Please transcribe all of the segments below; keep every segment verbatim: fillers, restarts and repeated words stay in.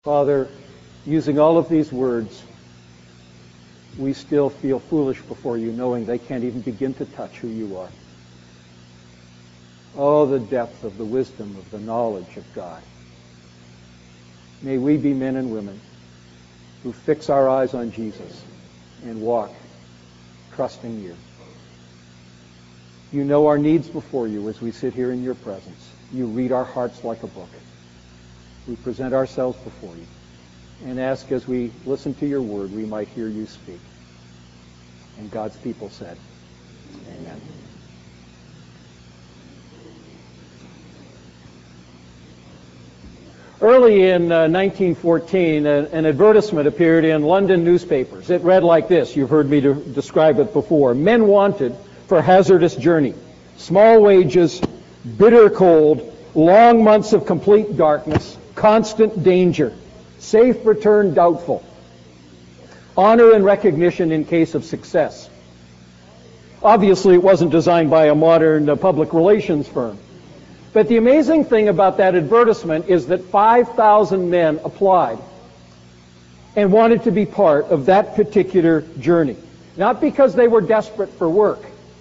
Father, using all of these words, we still feel foolish before you, knowing they can't even begin to touch who you are. Oh, the depth of the wisdom of the knowledge of God. May we be men and women who fix our eyes on Jesus and walk trusting you. You know our needs before you as we sit here in your presence. You read our hearts like a book. We present ourselves before you and ask, as we listen to your word, we might hear you speak. And God's people said, amen. Early in uh, nineteen fourteen, a, an advertisement appeared in London newspapers. It read like this. You've heard me de- describe it before. Men wanted for hazardous journey. Small wages, bitter cold, long months of complete darkness, constant danger, safe return doubtful, honor and recognition in case of success. Obviously, it wasn't designed by a modern uh, public relations firm. But the amazing thing about that advertisement is that five thousand men applied and wanted to be part of that particular journey. Not because they were desperate for work,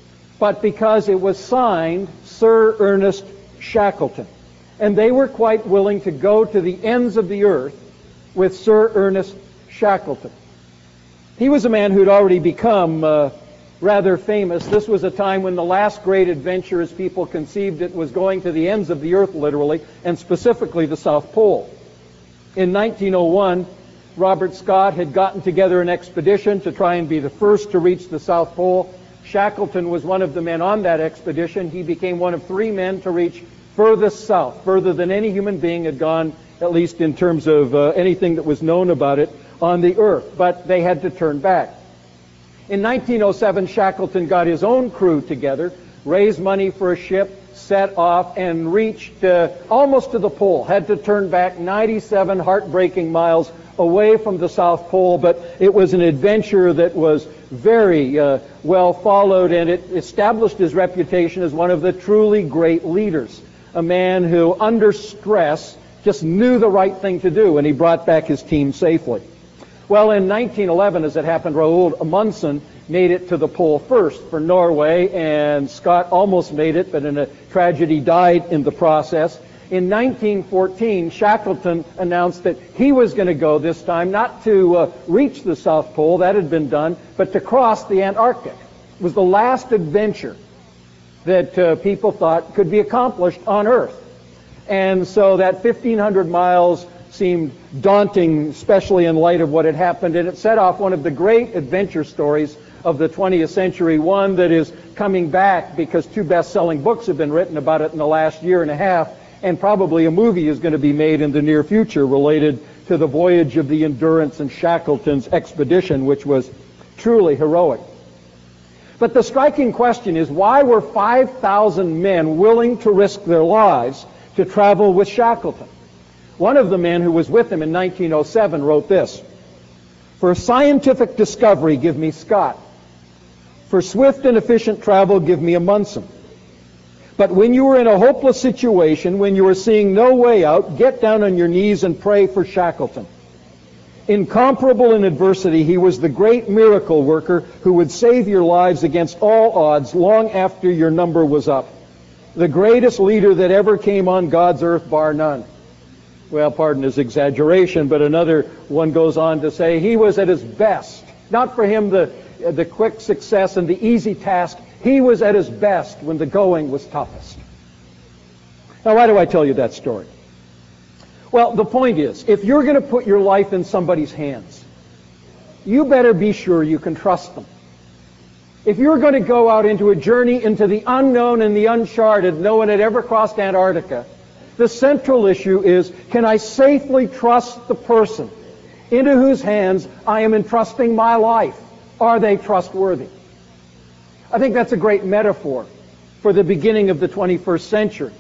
but because it was signed Sir Ernest Shackleton. And they were quite willing to go to the ends of the earth with Sir Ernest Shackleton. He was a man who'd already become uh, rather famous. This was a time when the last great adventure, as people conceived it, was going to the ends of the earth, literally, and specifically the South Pole. In nineteen oh one, Robert Scott had gotten together an expedition to try and be the first to reach the South Pole. Shackleton was one of the men on that expedition. He became one of three men to reach furthest south, further than any human being had gone, at least in terms of uh, anything that was known about it on the earth. But they had to turn back. In nineteen oh seven, Shackleton got his own crew together, raised money for a ship, set off, and reached uh, almost to the pole. Had to turn back ninety-seven heartbreaking miles away from the South Pole, but it was an adventure that was very uh, well followed, and it established his reputation as one of the truly great leaders. A man who, under stress, just knew the right thing to do, and he brought back his team safely. Well, in nineteen eleven, as it happened, Roald Amundsen made it to the pole first for Norway, and Scott almost made it, but in a tragedy died in the process. In nineteen fourteen, Shackleton announced that he was going to go this time, not to uh, reach the South Pole, that had been done, but to cross the Antarctic. It was the last adventure that uh, people thought could be accomplished on Earth. And so that fifteen hundred miles seemed daunting, especially in light of what had happened, and it set off one of the great adventure stories of the twentieth century, one that is coming back because two best-selling books have been written about it in the last year and a half, and probably a movie is going to be made in the near future related to the voyage of the Endurance and Shackleton's expedition, which was truly heroic. But the striking question is, why were five thousand men willing to risk their lives to travel with Shackleton? One of the men who was with him in nineteen oh seven wrote this: "For scientific discovery, give me Scott. For swift and efficient travel, give me Amundsen. But when you are in a hopeless situation, when you are seeing no way out, get down on your knees and pray for Shackleton. Incomparable in adversity, he was the great miracle worker who would save your lives against all odds long after your number was up. The greatest leader that ever came on God's earth, bar none." Well, pardon his exaggeration, but another one goes on to say he was at his best. Not for him the, the quick success and the easy task. He was at his best when the going was toughest. Now, why do I tell you that story? Well, the point is, if you're going to put your life in somebody's hands, you better be sure you can trust them. If you're going to go out into a journey into the unknown and the uncharted, no one had ever crossed Antarctica, the central issue is, can I safely trust the person into whose hands I am entrusting my life? Are they trustworthy? I think that's a great metaphor for the beginning of the twenty-first century,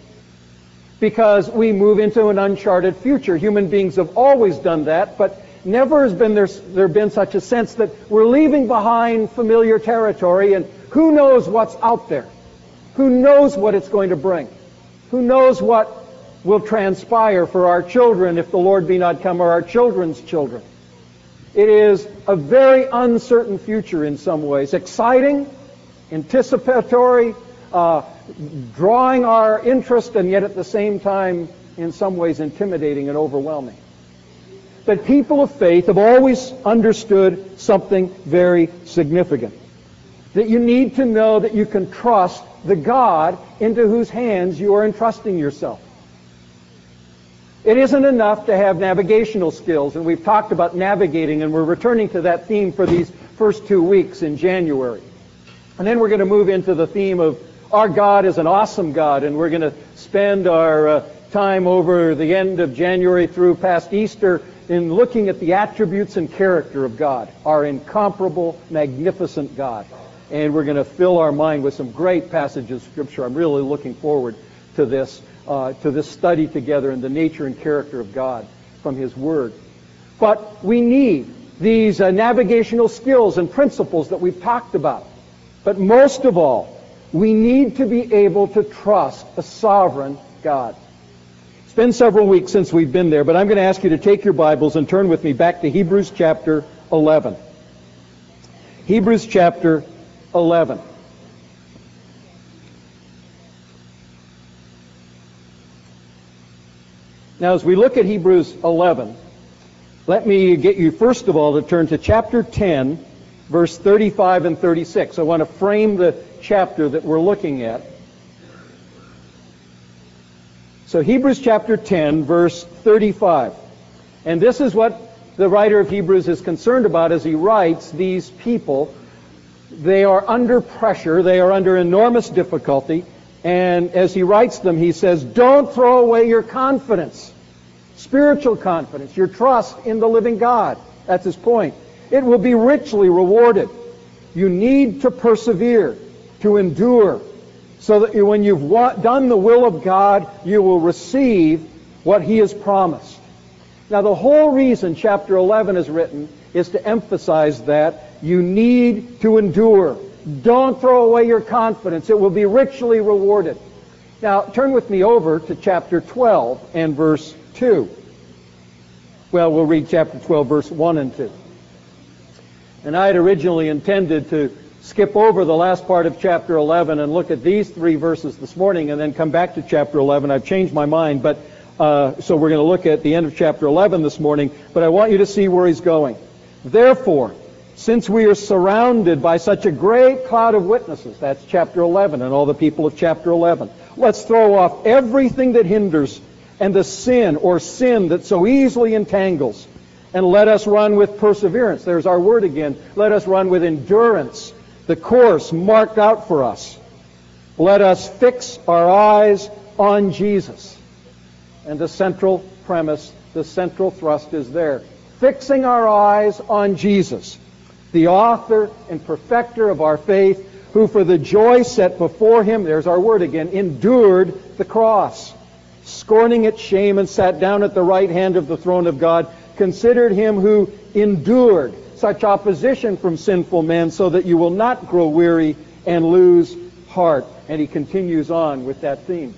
because we move into an uncharted future. Human beings have always done that, but never has been there, there been such a sense that we're leaving behind familiar territory, and who knows what's out there? Who knows what it's going to bring? Who knows what will transpire for our children if the Lord be not come, or our children's children. It is a very uncertain future in some ways. Exciting, anticipatory, uh, drawing our interest, and yet at the same time, in some ways, intimidating and overwhelming. But people of faith have always understood something very significant. That you need to know that you can trust the God into whose hands you are entrusting yourself. It isn't enough to have navigational skills, and we've talked about navigating, and we're returning to that theme for these first two weeks in January. And then we're going to move into the theme of our God is an awesome God, and we're going to spend our uh, time over the end of January through past Easter in looking at the attributes and character of God, our incomparable, magnificent God. And we're going to fill our mind with some great passages of Scripture. I'm really looking forward to this. Uh, to this study together in the nature and character of God from His Word. But we need these uh, navigational skills and principles that we've talked about. But most of all, we need to be able to trust a sovereign God. It's been several weeks since we've been there, but I'm going to ask you to take your Bibles and turn with me back to Hebrews chapter eleven. Hebrews chapter eleven. Now, as we look at Hebrews eleven, let me get you, first of all, to turn to chapter ten, verse thirty-five and thirty-six. I want to frame the chapter that we're looking at. So, Hebrews chapter ten, verse thirty-five. And this is what the writer of Hebrews is concerned about as he writes. These people, they are under pressure, they are under enormous difficulty. And as he writes them, he says, don't throw away your confidence, spiritual confidence, your trust in the living God. That's his point. It will be richly rewarded. You need to persevere, to endure, so that when you've done the will of God, you will receive what He has promised. Now, the whole reason chapter eleven is written is to emphasize that you need to endure. Don't throw away your confidence. It will be richly rewarded. Now, turn with me over to chapter twelve and verse two. Well, we'll read chapter twelve, verse one and two. And I had originally intended to skip over the last part of chapter eleven and look at these three verses this morning and then come back to chapter eleven. I've changed my mind, but uh, so we're going to look at the end of chapter eleven this morning, but I want you to see where he's going. Therefore, since we are surrounded by such a great cloud of witnesses, that's chapter eleven and all the people of chapter eleven, let's throw off everything that hinders and the sin or sin that so easily entangles, and let us run with perseverance. There's our word again. Let us run with endurance the course marked out for us. Let us fix our eyes on Jesus. And the central premise, the central thrust is there. Fixing our eyes on Jesus, the author and perfecter of our faith, who for the joy set before Him, there's our word again, endured the cross, scorning its shame, and sat down at the right hand of the throne of God. Considered Him who endured such opposition from sinful men, so that you will not grow weary and lose heart. And he continues on with that theme.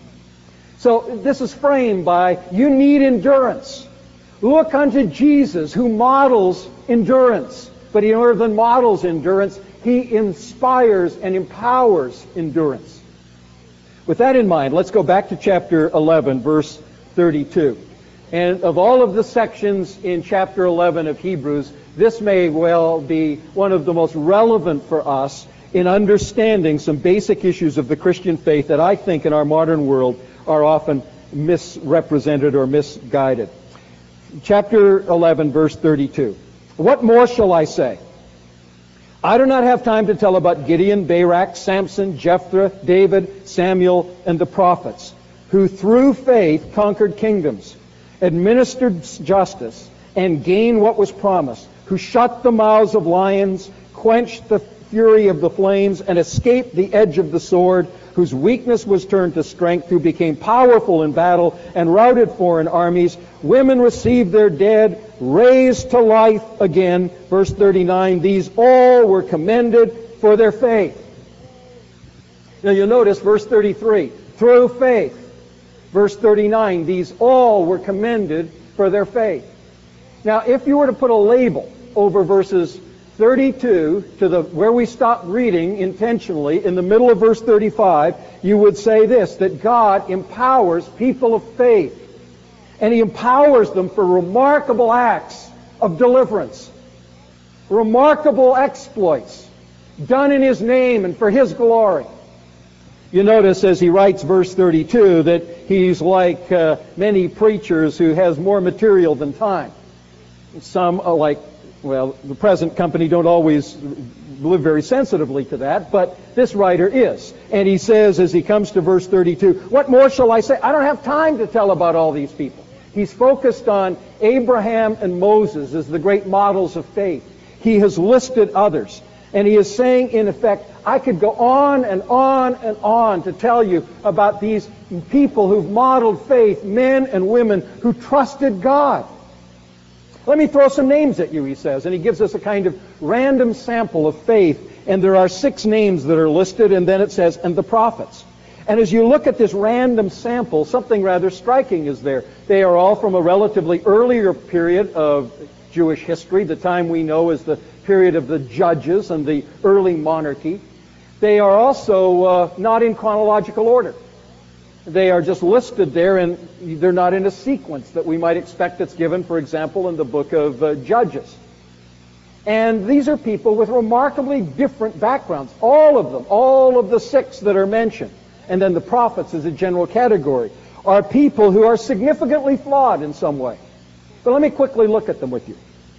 So this is framed by, you need endurance. Look unto Jesus, who models endurance. But he more than models endurance, He inspires and empowers endurance. With that in mind, let's go back to chapter eleven, verse thirty-two. And of all of the sections in chapter eleven of Hebrews, this may well be one of the most relevant for us in understanding some basic issues of the Christian faith that I think in our modern world are often misrepresented or misguided. Chapter eleven, verse thirty-two. What more shall I say? I do not have time to tell about Gideon, Barak, Samson, Jephthah, David, Samuel, and the prophets, who through faith conquered kingdoms, administered justice, and gained what was promised, who shut the mouths of lions, quenched the fury of the flames, and escaped the edge of the sword, whose weakness was turned to strength, who became powerful in battle and routed foreign armies. Women received their dead, raised to life again. Verse thirty-nine, these all were commended for their faith. Now you'll notice verse thirty-three, through faith. Verse thirty-nine, these all were commended for their faith. Now, if you were to put a label over verses thirty-two to the where we stopped reading intentionally, in the middle of verse thirty-five, you would say this, that God empowers people of faith. And He empowers them for remarkable acts of deliverance. Remarkable exploits done in His name and for His glory. You notice as he writes verse thirty-two that he's like uh, many preachers who has more material than time. Some are like, well, the present company don't always live very sensitively to that, but this writer is. And he says as he comes to verse thirty-two, what more shall I say? I don't have time to tell about all these people. He's focused on Abraham and Moses as the great models of faith. He has listed others. And he is saying, in effect, I could go on and on and on to tell you about these people who've modeled faith, men and women who trusted God. Let me throw some names at you, he says, and he gives us a kind of random sample of faith. And there are six names that are listed, and then it says, and the prophets. And as you look at this random sample, something rather striking is there. They are all from a relatively earlier period of Jewish history, the time we know as the period of the judges and the early monarchy. They are also uh, not in chronological order. They are just listed there, and they're not in a sequence that we might expect that's given, for example, in the book of uh, Judges. And these are people with remarkably different backgrounds. All of them, all of the six that are mentioned, and then the prophets as a general category, are people who are significantly flawed in some way. But let me quickly look at them with you.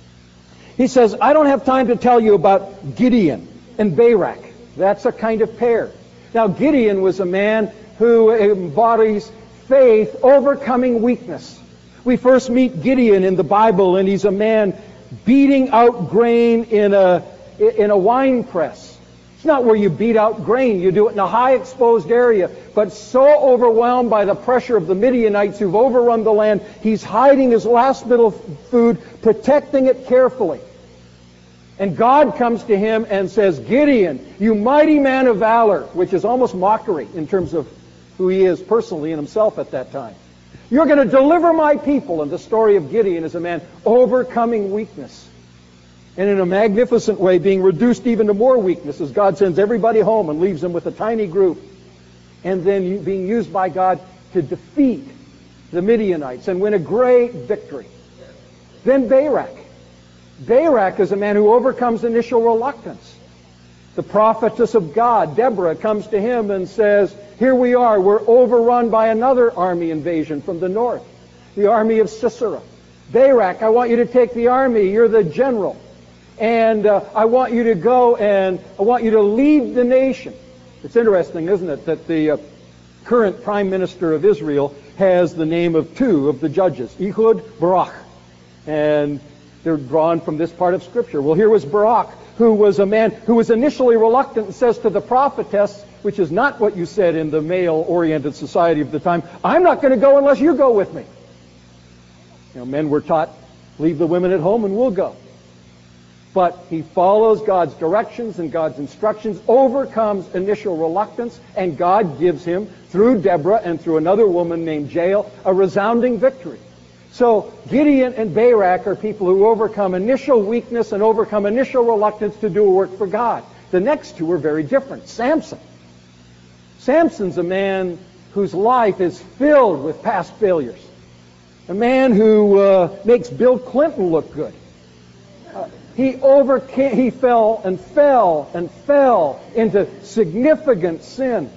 He says, I don't have time to tell you about Gideon and Barak. That's a kind of pair. Now, Gideon was a man who embodies faith overcoming weakness. We first meet Gideon in the Bible, and he's a man beating out grain in a, in a wine press. It's not where you beat out grain. You do it in a high exposed area. But so overwhelmed by the pressure of the Midianites who've overrun the land, he's hiding his last bit of food, protecting it carefully. And God comes to him and says, Gideon, you mighty man of valor, which is almost mockery in terms of who he is personally and himself at that time. You're going to deliver my people. And the story of Gideon is a man overcoming weakness. And in a magnificent way, being reduced even to more weakness as God sends everybody home and leaves them with a tiny group. And then being used by God to defeat the Midianites and win a great victory. Then Barak. Barak is a man who overcomes initial reluctance. The prophetess of God, Deborah, comes to him and says, here we are, we're overrun by another army invasion from the north, the army of Sisera. Barak, I want you to take the army, you're the general. And uh, I want you to go and I want you to lead the nation. It's interesting, isn't it, that the uh, current prime minister of Israel has the name of two of the judges, Ehud Barak. And they're drawn from this part of Scripture. Well, here was Barak, who was a man who was initially reluctant and says to the prophetess, which is not what you said in the male-oriented society of the time, I'm not going to go unless you go with me. You know, men were taught, leave the women at home and we'll go. But he follows God's directions and God's instructions, overcomes initial reluctance, and God gives him, through Deborah and through another woman named Jael, a resounding victory. So Gideon and Barak are people who overcome initial weakness and overcome initial reluctance to do a work for God. The next two are very different. Samson. Samson's a man whose life is filled with past failures. A man who uh, makes Bill Clinton look good. Uh, he overcame, he fell and fell and fell into significant sin.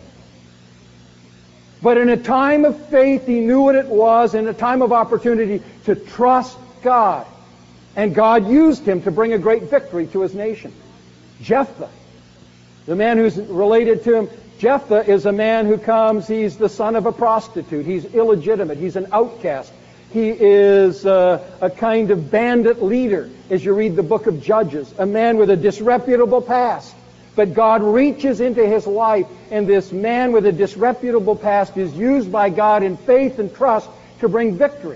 But in a time of faith, he knew what it was, in a time of opportunity to trust God. And God used him to bring a great victory to his nation. Jephthah, the man who's related to him, Jephthah is a man who comes, he's the son of a prostitute. He's illegitimate. He's an outcast. He is uh, a kind of bandit leader, as you read the book of Judges. A man with a disreputable past. But God reaches into his life, and this man with a disreputable past is used by God in faith and trust to bring victory.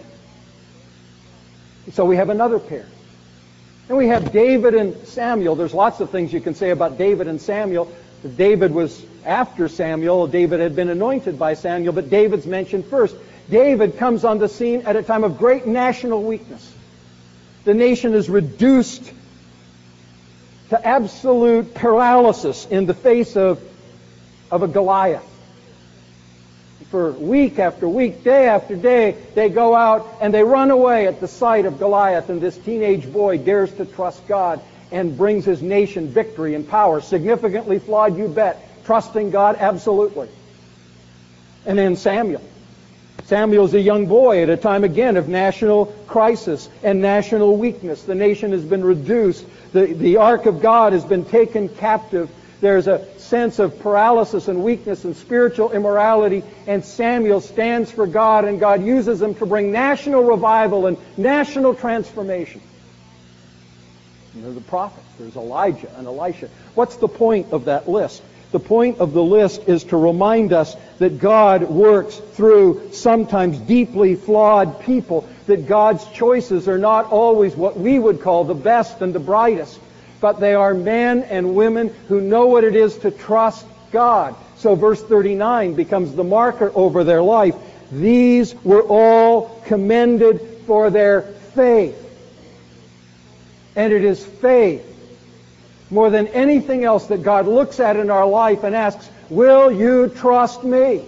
So we have another pair. And we have David and Samuel. There's lots of things you can say about David and Samuel. David was after Samuel. David had been anointed by Samuel, but David's mentioned first. David comes on the scene at a time of great national weakness. The nation is reduced to absolute paralysis in the face of, of a Goliath. For week after week, day after day, they go out and they run away at the sight of Goliath, and this teenage boy dares to trust God and brings his nation victory and power. Significantly flawed, you bet. Trusting God, absolutely. And then Samuel. Samuel's a young boy at a time, again, of national crisis and national weakness. The nation has been reduced. The, the ark of God has been taken captive. There's a sense of paralysis and weakness and spiritual immorality, and Samuel stands for God, and God uses him to bring national revival and national transformation. And there are the prophets. There's Elijah and Elisha. What's the point of that list? The point of the list is to remind us that God works through sometimes deeply flawed people, that God's choices are not always what we would call the best and the brightest, but they are men and women who know what it is to trust God. So verse thirty-nine becomes the marker over their life. These were all commended for their faith. And it is faith, more than anything else, that God looks at in our life and asks, will you trust me?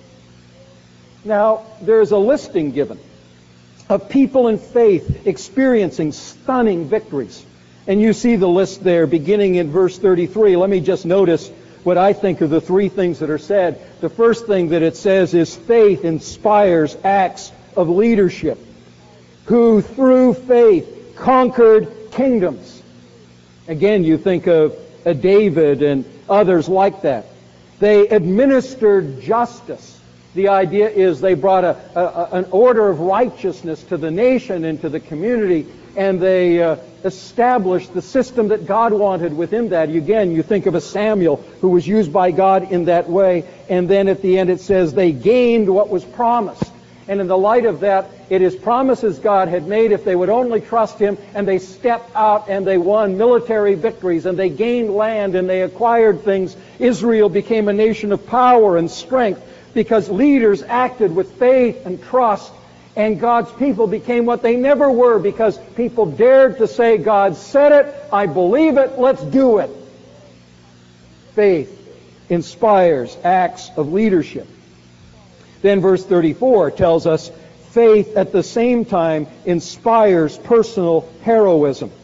Now, there's a listing given of people in faith experiencing stunning victories. And you see the list there beginning in verse thirty-three. Let me just notice what I think are the three things that are said. The first thing that it says is faith inspires acts of leadership, who through faith conquered kingdoms. Again, you think of a David and others like that. They administered justice. The idea is they brought a, a, an order of righteousness to the nation and to the community, and they uh, established the system that God wanted within that. Again, you think of a Samuel who was used by God in that way, and then at the end it says they gained what was promised. And in the light of that, it is promises God had made if they would only trust Him, and they stepped out and they won military victories, and they gained land and they acquired things. Israel became a nation of power and strength because leaders acted with faith and trust, and God's people became what they never were because people dared to say, God said it, I believe it, let's do it. Faith inspires acts of leadership. Then verse thirty-four tells us faith at the same time inspires personal heroism.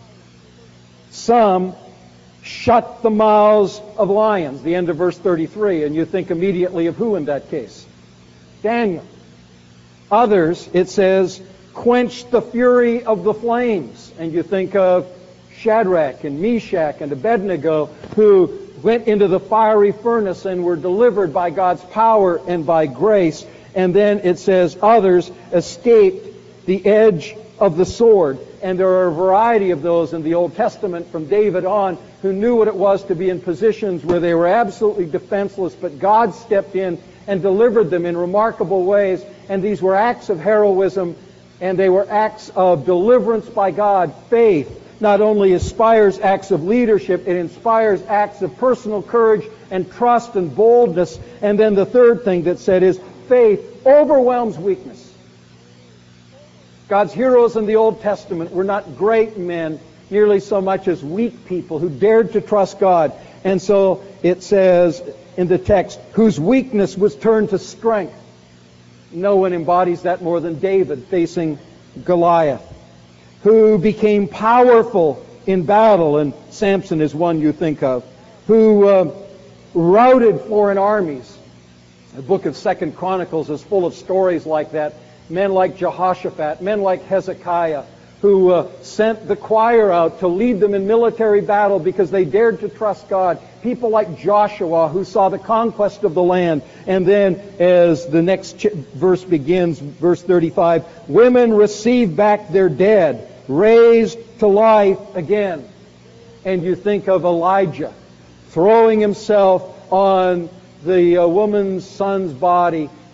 Some shut the mouths of lions, the end of verse thirty-three, and you think immediately of who in that case? Daniel. Others, it says, quenched the fury of the flames, and you think of Shadrach and Meshach and Abednego, who went into the fiery furnace and were delivered by God's power and by grace. And then it says others escaped the edge of the sword. And there are a variety of those in the Old Testament from David on who knew what it was to be in positions where they were absolutely defenseless, but God stepped in and delivered them in remarkable ways. And these were acts of heroism, and they were acts of deliverance by God. Faith not only inspires acts of leadership, it inspires acts of personal courage and trust and boldness. And then the third thing that said is faith overwhelms weakness. God's heroes in the Old Testament were not great men nearly so much as weak people who dared to trust God. And so it says in the text, whose weakness was turned to strength. No one embodies that more than David facing Goliath. Who became powerful in battle, and Samson is one you think of, who uh, routed foreign armies. The book of Second Chronicles is full of stories like that. Men like Jehoshaphat, men like Hezekiah, who uh, sent the choir out to lead them in military battle because they dared to trust God. People like Joshua, who saw the conquest of the land. And then, as the next ch- verse begins, verse thirty-five, women receive back their dead, raised to life again. And you think of Elijah throwing himself on the uh, woman's son's body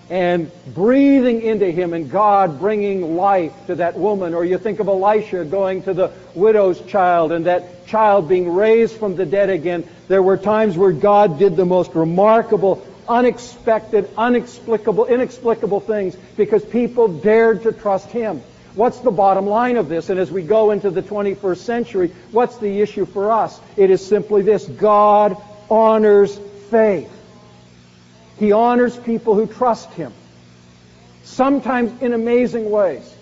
and breathing into him and God bringing life to that woman. Or you think of Elisha going to the widow's child and that child being raised from the dead again. There were times where God did the most remarkable, unexpected, inexplicable, inexplicable things because people dared to trust him. What's the bottom line of this? And as we go into the twenty-first century, what's the issue for us? It is simply this: God honors faith. He honors people who trust him, sometimes in amazing ways.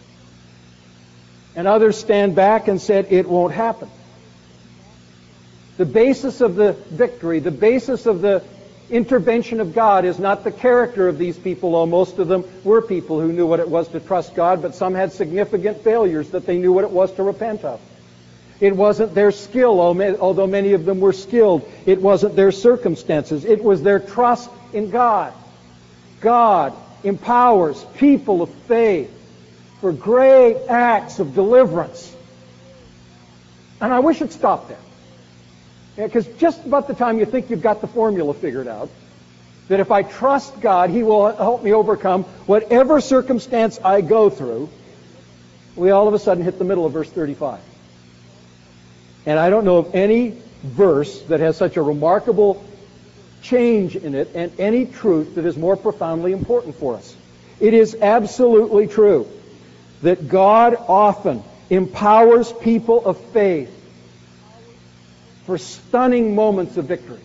And others stand back and said, it won't happen. The basis of the victory, the basis of the intervention of God is not the character of these people, though most of them were people who knew what it was to trust God, but some had significant failures that they knew what it was to repent of. It wasn't their skill, although many of them were skilled. It wasn't their circumstances. It was their trust in God. God empowers people of faith for great acts of deliverance. And I wish it stopped there. Because just about the time you think you've got the formula figured out, that if I trust God, he will help me overcome whatever circumstance I go through, we all of a sudden hit the middle of verse thirty-five. And I don't know of any verse that has such a remarkable change in it and any truth that is more profoundly important for us. It is absolutely true that God often empowers people of faith for stunning moments of victory.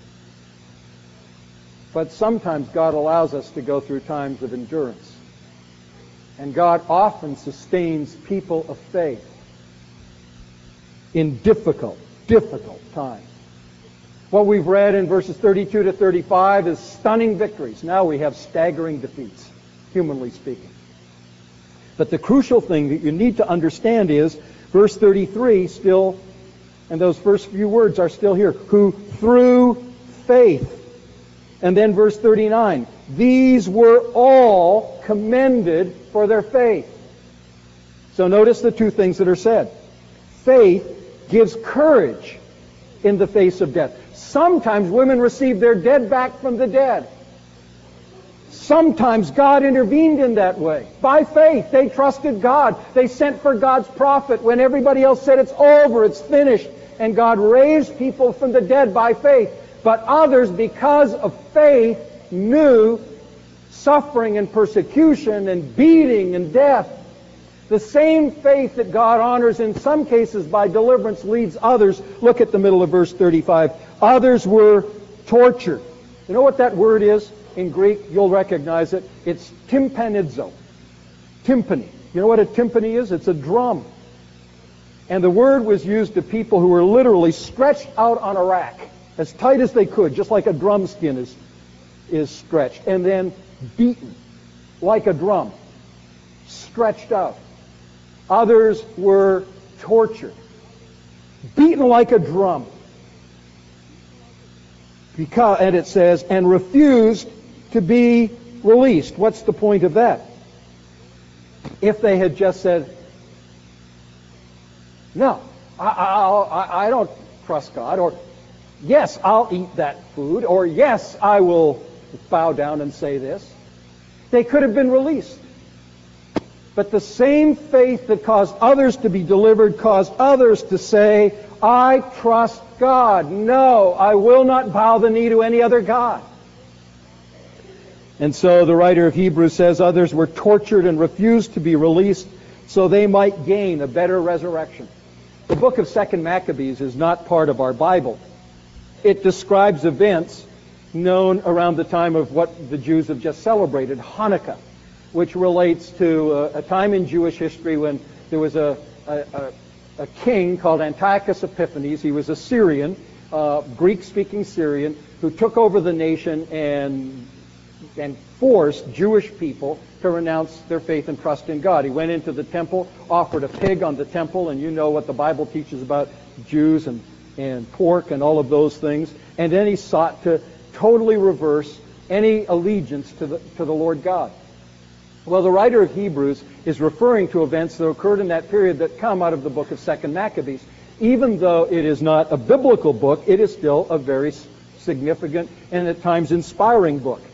But sometimes God allows us to go through times of endurance. And God often sustains people of faith in difficult, difficult times. What we've read in verses thirty-two to thirty-five is stunning victories. Now we have staggering defeats, humanly speaking. But the crucial thing that you need to understand is verse thirty-three still, and those first few words are still here, who through faith. And then verse thirty-nine, these were all commended for their faith. So notice the two things that are said. Faith gives courage in the face of death. Sometimes women receive their dead back from the dead. Sometimes God intervened in that way. By faith, they trusted God. They sent for God's prophet when everybody else said it's over, it's finished. And God raised people from the dead by faith. But others, because of faith, knew suffering and persecution and beating and death. The same faith that God honors in some cases by deliverance leads others. Look at the middle of verse thirty-five. Others were tortured. You know what that word is in Greek? You'll recognize it. It's tympanizo. Timpani. You know what a timpani is? It's a drum. And the word was used to people who were literally stretched out on a rack as tight as they could, just like a drum skin is, is stretched, and then beaten like a drum, stretched out. Others were tortured, beaten like a drum. Because, and it says, and refused to be released. What's the point of that? If they had just said, no, I, I, I don't trust God, or yes, I'll eat that food, or yes, I will bow down and say this, they could have been released. But the same faith that caused others to be delivered caused others to say, I trust God. No, I will not bow the knee to any other God. And so the writer of Hebrews says others were tortured and refused to be released so they might gain a better resurrection. The book of Second Maccabees is not part of our Bible. It describes events known around the time of what the Jews have just celebrated, Hanukkah, which relates to a, a time in Jewish history when there was a, a, a, a king called Antiochus Epiphanes. He was a Syrian, uh, Greek-speaking Syrian, who took over the nation and, and forced Jewish people to renounce their faith and trust in God. He went into the temple, offered a pig on the temple, and you know what the Bible teaches about Jews and, and pork and all of those things. And then he sought to totally reverse any allegiance to the, to the Lord God. Well, the writer of Hebrews is referring to events that occurred in that period that come out of the book of Second Maccabees. Even though it is not a biblical book, it is still a very significant and at times inspiring book.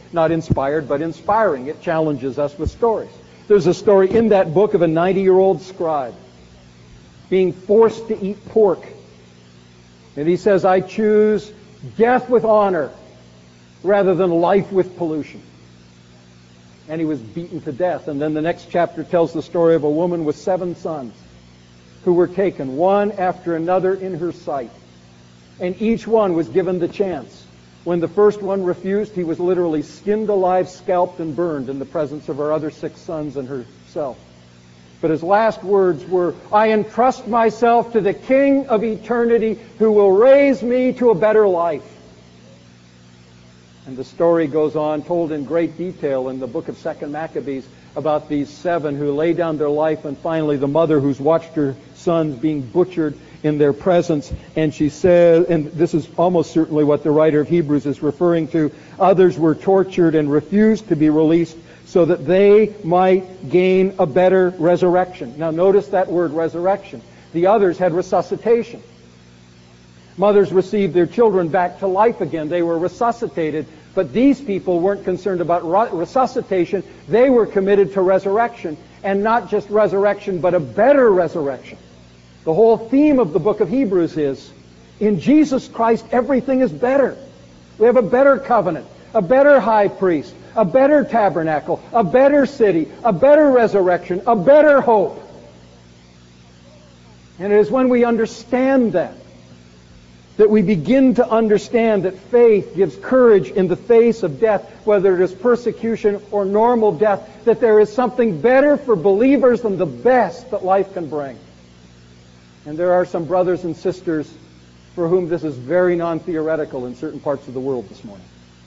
Not inspired, but inspiring. It challenges us with stories. There's a story in that book of a ninety-year-old scribe being forced to eat pork. And he says, I choose death with honor rather than life with pollution. And he was beaten to death. And then the next chapter tells the story of a woman with seven sons who were taken one after another in her sight. And each one was given the chance. When the first one refused, he was literally skinned alive, scalped, and burned in the presence of her other six sons and herself. But his last words were, I entrust myself to the King of eternity who will raise me to a better life. And the story goes on, told in great detail in the book of Second Maccabees, about these seven who lay down their life, and finally the mother who's watched her sons being butchered in their presence. And she says, and this is almost certainly what the writer of Hebrews is referring to, others were tortured and refused to be released so that they might gain a better resurrection. Now notice that word, resurrection. The others had resuscitation. Mothers received their children back to life again. They were resuscitated. But these people weren't concerned about resuscitation. They were committed to resurrection. And not just resurrection, but a better resurrection. The whole theme of the book of Hebrews is, in Jesus Christ, everything is better. We have a better covenant, a better high priest, a better tabernacle, a better city, a better resurrection, a better hope. And it is when we understand that, that we begin to understand that faith gives courage in the face of death, whether it is persecution or normal death, that there is something better for believers than the best that life can bring. And there are some brothers and sisters for whom this is very non-theoretical in certain parts of the world this morning.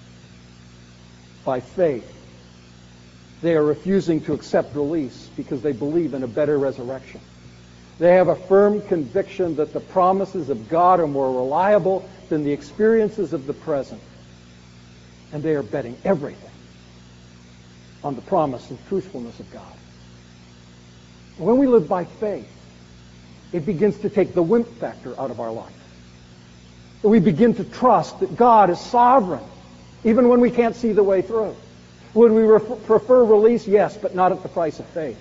By faith, they are refusing to accept release because they believe in a better resurrection. They have a firm conviction that the promises of God are more reliable than the experiences of the present. And they are betting everything on the promise and truthfulness of God. When we live by faith, it begins to take the wimp factor out of our life. We begin to trust that God is sovereign, even when we can't see the way through. Would we ref- prefer release? Yes, but not at the price of faith.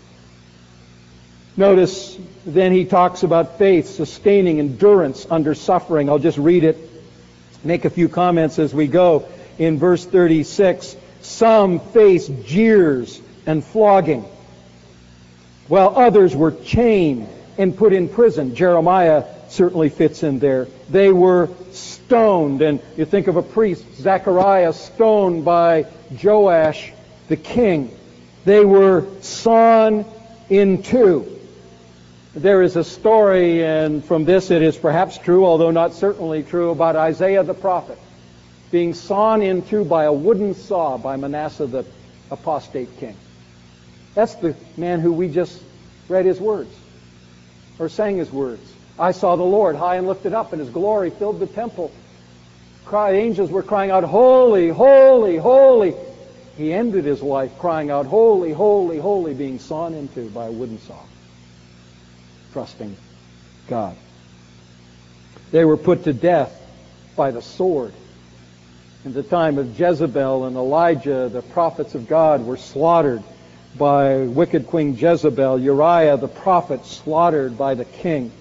Notice, then he talks about faith sustaining endurance under suffering. I'll just read it, make a few comments as we go. In verse thirty-six, some faced jeers and flogging, while others were chained and put in prison. Jeremiah certainly fits in there. They were stoned, and you think of a priest, Zechariah, stoned by Joash the king. They were sawn in two. There is a story, and from this it is perhaps true, although not certainly true, about Isaiah the prophet being sawn in two by a wooden saw by Manasseh the apostate king. That's the man who we just read his words, or sang his words. I saw the Lord high and lifted up, and his glory filled the temple. Cry, angels were crying out, holy, holy, holy. He ended his life crying out, holy, holy, holy, being sawn in two by a wooden saw. Trusting God. They were put to death by the sword. In the time of Jezebel and Elijah, the prophets of God were slaughtered by wicked Queen Jezebel. Uriah the prophet slaughtered by the king.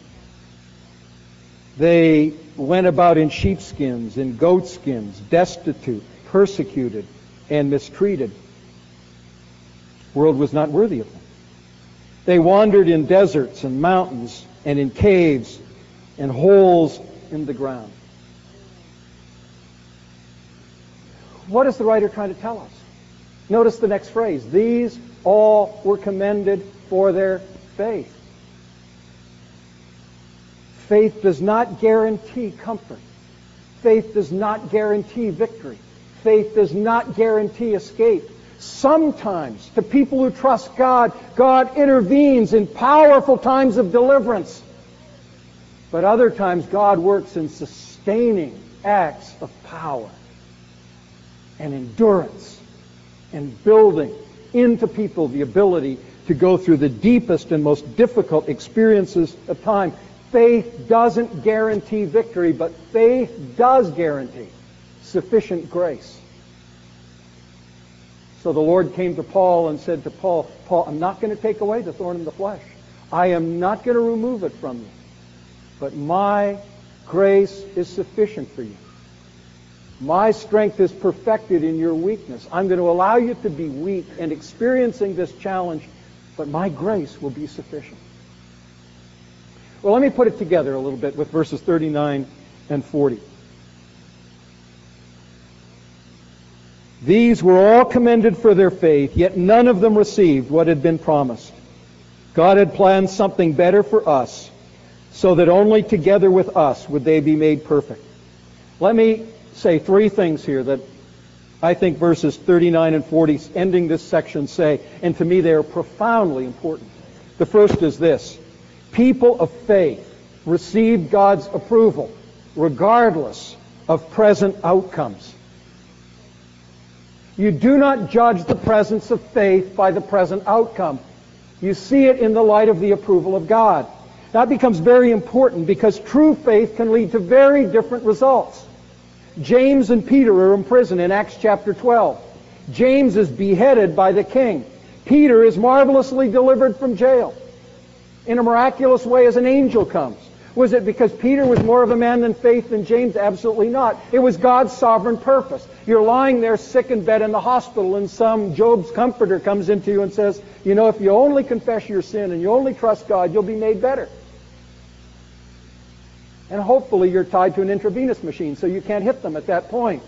They went about in sheepskins, in goatskins, destitute, persecuted, and mistreated. The world was not worthy of them. They wandered in deserts and mountains and in caves and holes in the ground. What is the writer trying to tell us? Notice the next phrase. These all were commended for their faith. Faith does not guarantee comfort. Faith does not guarantee victory. Faith does not guarantee escape. Sometimes, to people who trust God, God intervenes in powerful times of deliverance. But other times, God works in sustaining acts of power and endurance and building into people the ability to go through the deepest and most difficult experiences of time. Faith doesn't guarantee victory, but faith does guarantee sufficient grace So the Lord came to Paul and said to Paul, Paul, I'm not going to take away the thorn in the flesh. I am not going to remove it from you. But my grace is sufficient for you. My strength is perfected in your weakness. I'm going to allow you to be weak and experiencing this challenge, but my grace will be sufficient. Well, let me put it together a little bit with verses thirty-nine and forty. These were all commended for their faith, yet none of them received what had been promised. God had planned something better for us, so that only together with us would they be made perfect. Let me say three things here that I think verses thirty-nine and forty, ending this section, say, and to me they are profoundly important. The first is this: people of faith receive God's approval regardless of present outcomes. You do not judge the presence of faith by the present outcome. You see it in the light of the approval of God. That becomes very important because true faith can lead to very different results. James and Peter are in prison in Acts chapter twelve. James is beheaded by the king. Peter is marvelously delivered from jail. In a miraculous way as an angel comes. Was it because Peter was more of a man than faith than James? Absolutely not. It was God's sovereign purpose. You're lying there sick in bed in the hospital and some Job's comforter comes into you and says, you know, if you only confess your sin and you only trust God, you'll be made better. And hopefully you're tied to an intravenous machine so you can't hit them at that point.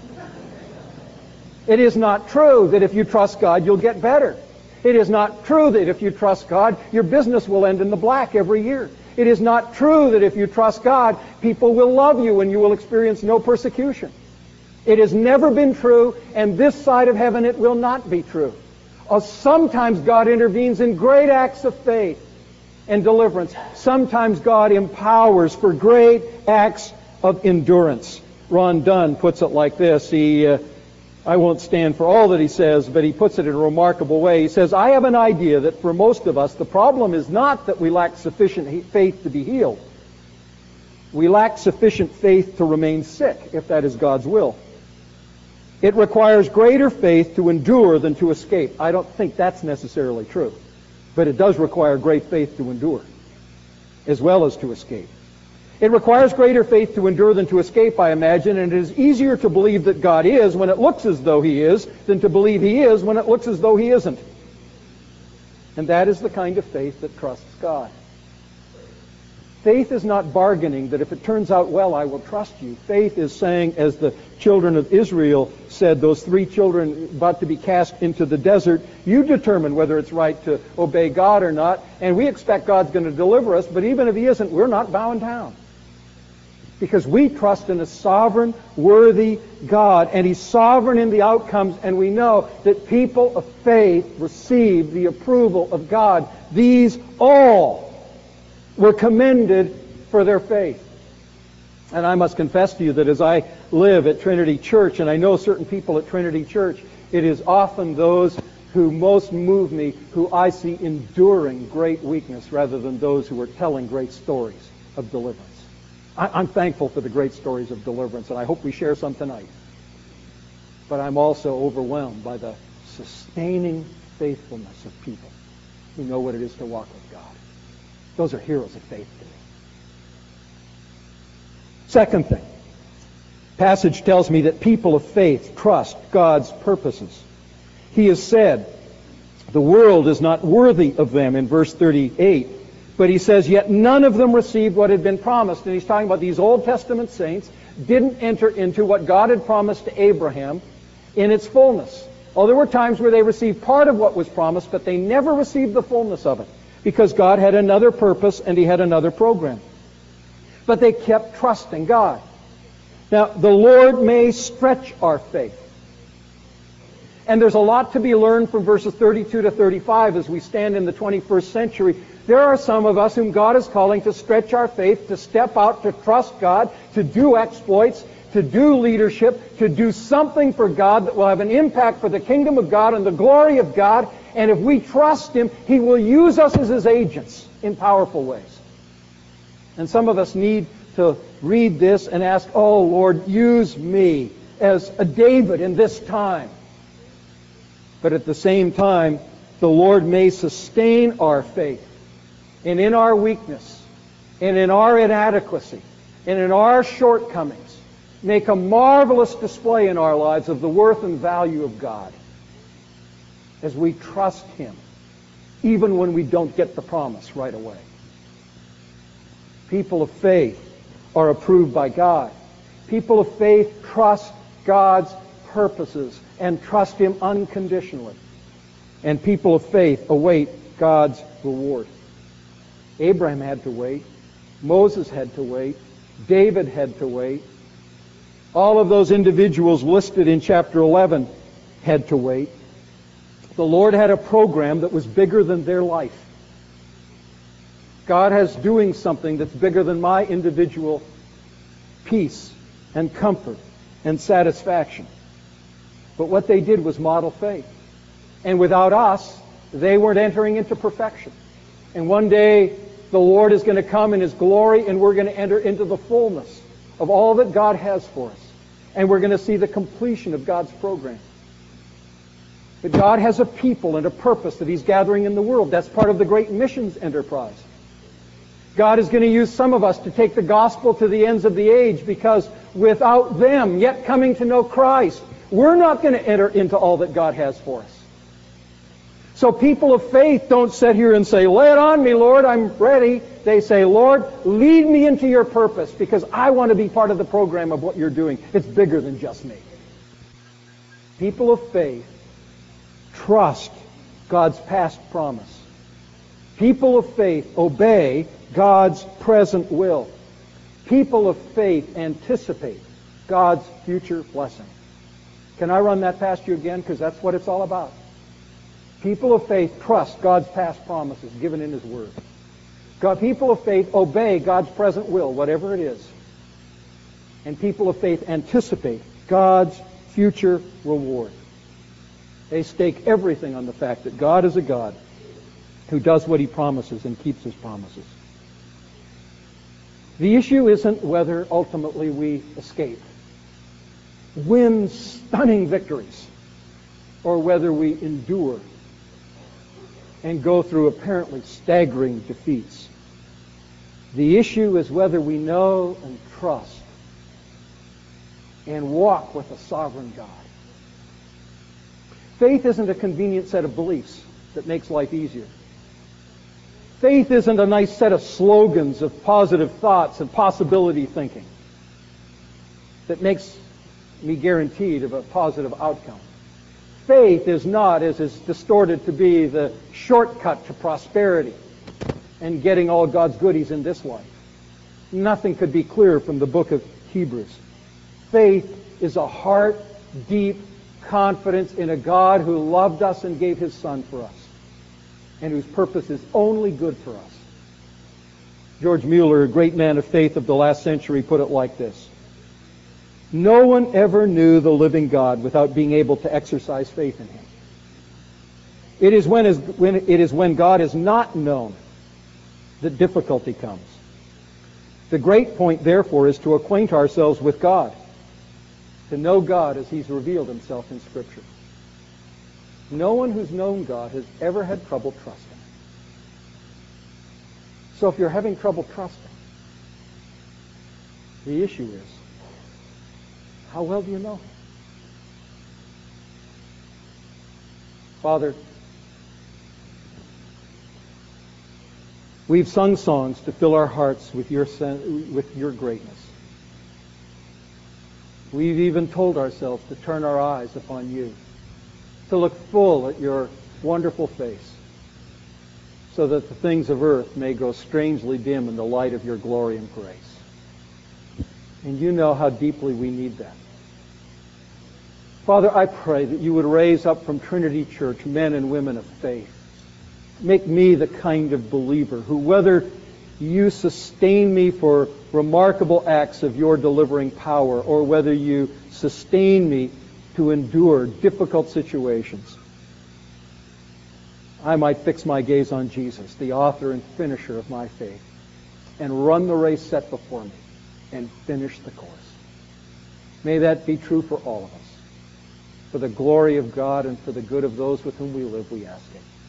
It is not true that if you trust God, you'll get better. It is not true that if you trust God, your business will end in the black every year. It is not true that if you trust God, people will love you and you will experience no persecution. It has never been true, and this side of heaven it will not be true. Uh, sometimes God intervenes in great acts of faith and deliverance. Sometimes God empowers for great acts of endurance. Ron Dunn puts it like this. He, uh, I won't stand for all that he says, but he puts it in a remarkable way. He says, I have an idea that for most of us, the problem is not that we lack sufficient he- faith to be healed. We lack sufficient faith to remain sick, if that is God's will. It requires greater faith to endure than to escape. I don't think that's necessarily true. But it does require great faith to endure, as well as to escape. It requires greater faith to endure than to escape, I imagine, and it is easier to believe that God is when it looks as though He is than to believe He is when it looks as though He isn't. And that is the kind of faith that trusts God. Faith is not bargaining that if it turns out well, I will trust you. Faith is saying, as the children of Israel said, those three children about to be cast into the desert, you determine whether it's right to obey God or not, and we expect God's going to deliver us, but even if He isn't, we're not bowing down. Because we trust in a sovereign, worthy God, and He's sovereign in the outcomes, and we know that people of faith receive the approval of God. These all were commended for their faith. And I must confess to you that as I live at Trinity Church, and I know certain people at Trinity Church, it is often those who most move me who I see enduring great weakness rather than those who are telling great stories of deliverance. I'm thankful for the great stories of deliverance, and I hope we share some tonight. But I'm also overwhelmed by the sustaining faithfulness of people who know what it is to walk with God. Those are heroes of faith to me. Second thing, passage tells me that people of faith trust God's purposes. He has said, the world is not worthy of them in verse thirty-eight. But he says, yet none of them received what had been promised. And he's talking about these Old Testament saints didn't enter into what God had promised to Abraham in its fullness. Oh, there were times where they received part of what was promised, but they never received the fullness of it because God had another purpose and He had another program. But they kept trusting God. Now, the Lord may stretch our faith. And there's a lot to be learned from verses thirty-two to thirty-five as we stand in the twenty-first century. There are some of us whom God is calling to stretch our faith, to step out, to trust God, to do exploits, to do leadership, to do something for God that will have an impact for the kingdom of God and the glory of God. And if we trust Him, He will use us as His agents in powerful ways. And some of us need to read this and ask, oh, Lord, use me as a David in this time. But at the same time, the Lord may sustain our faith, and in our weakness, and in our inadequacy, and in our shortcomings, make a marvelous display in our lives of the worth and value of God as we trust Him, even when we don't get the promise right away. People of faith are approved by God. People of faith trust God's purposes and trust Him unconditionally. And people of faith await God's reward. Abraham had to wait. Moses had to wait. David had to wait. All of those individuals listed in chapter eleven had to wait. The Lord had a program that was bigger than their life. God has doing something that's bigger than my individual peace and comfort and satisfaction. But what they did was model faith. And without us, they weren't entering into perfection. And one day, the Lord is going to come in His glory, and we're going to enter into the fullness of all that God has for us. And we're going to see the completion of God's program. But God has a people and a purpose that He's gathering in the world. That's part of the great missions enterprise. God is going to use some of us to take the gospel to the ends of the age, because without them yet coming to know Christ, we're not going to enter into all that God has for us. So people of faith don't sit here and say, "Lay it on me, Lord, I'm ready." They say, "Lord, lead me into your purpose, because I want to be part of the program of what you're doing. It's bigger than just me." People of faith trust God's past promise. People of faith obey God's present will. People of faith anticipate God's future blessing. Can I run that past you again? Because that's what it's all about. People of faith trust God's past promises given in His Word. God, people of faith obey God's present will, whatever it is. And people of faith anticipate God's future reward. They stake everything on the fact that God is a God who does what He promises and keeps His promises. The issue isn't whether ultimately we escape, win stunning victories, or whether we endure and go through apparently staggering defeats. The issue is whether we know and trust and walk with a sovereign God. Faith isn't a convenient set of beliefs that makes life easier. Faith isn't a nice set of slogans of positive thoughts and possibility thinking that makes me guaranteed of a positive outcome. Faith is not, as is distorted to be, the shortcut to prosperity and getting all God's goodies in this life. Nothing could be clearer from the book of Hebrews. Faith is a heart-deep confidence in a God who loved us and gave His Son for us, and whose purpose is only good for us. George Mueller, a great man of faith of the last century, put it like this: no one ever knew the living God without being able to exercise faith in Him. It is when, when, it is when God is not known that difficulty comes. The great point, therefore, is to acquaint ourselves with God, to know God as He's revealed Himself in Scripture. No one who's known God has ever had trouble trusting. So if you're having trouble trusting, the issue is, how well do you know Him? Father, we've sung songs to fill our hearts with your, with your greatness. We've even told ourselves to turn our eyes upon you, to look full at your wonderful face, so that the things of earth may grow strangely dim in the light of your glory and grace. And you know how deeply we need that. Father, I pray that you would raise up from Trinity Church men and women of faith. Make me the kind of believer who, whether you sustain me for remarkable acts of your delivering power, or whether you sustain me to endure difficult situations, I might fix my gaze on Jesus, the author and finisher of my faith, and run the race set before me and finish the course. May that be true for all of us. For the glory of God and for the good of those with whom we live, we ask it.